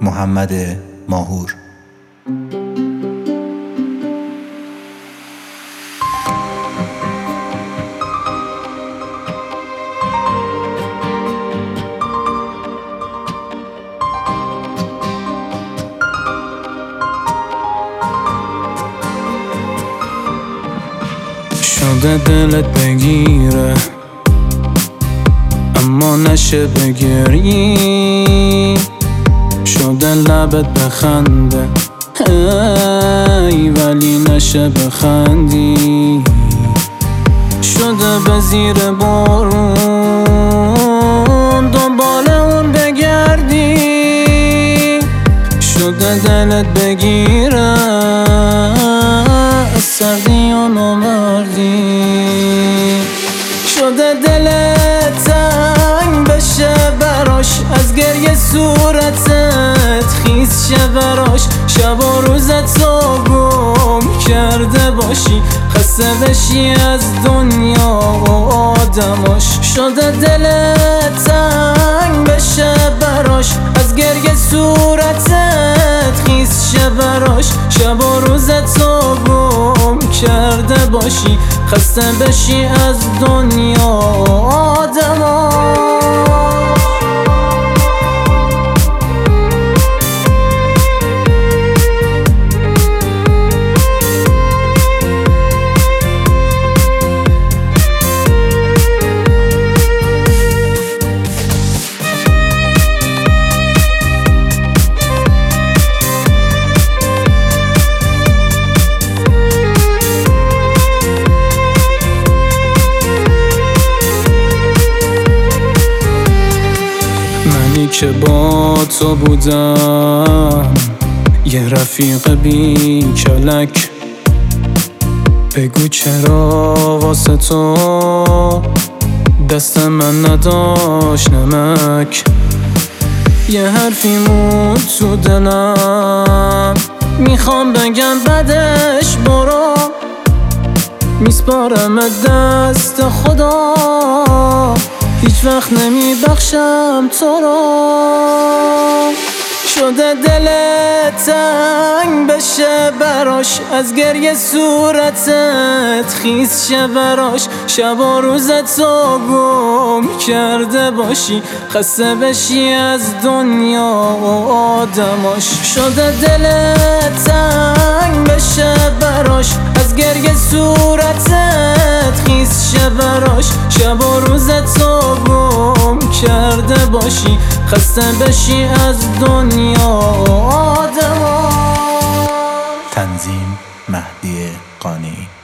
محمد ماهور. شده دلت بگیره اما نشه بگیری، شده لبت بخنده ولی نشه بخندی، شده به زیر بارون دنبال اون بگردی، شده دلت بگیره سردی و نامردی، شده دلت تنگ بشه براش، از گریه صورتت خیس شه براش، شب و روزت رو گم کرده باشی، خسته بشی از دنیا و آدماش، شده دلت تنگ بشه براش، از گریه صورتت خیس شه براش، شب و روزت رو گم کرده باشی، خسته بشی از دنیا و آدماش. منی که با تو بودم یه رفیق بی کلک، بگو چرا واسه تو دست من نداشت نمک، یه حرفی موند تو دلم میخوام بگم بدش برو، میسپارم دست خدا هیچ وقت نمیبخشم تو رو، شده دلت تنگ بشه براش، از گریه صورتت خیس شه براش، شب و روزت رو گم کرده باشی، خسته بشی از دنیا و آدماش، شده دلت تنگ بشه براش، از گریه صورتت خیس شه براش، شب و روزت رو گم کرده باشی، خسته بشی از دنیا و آدماش. تنظیم مهدی قانی.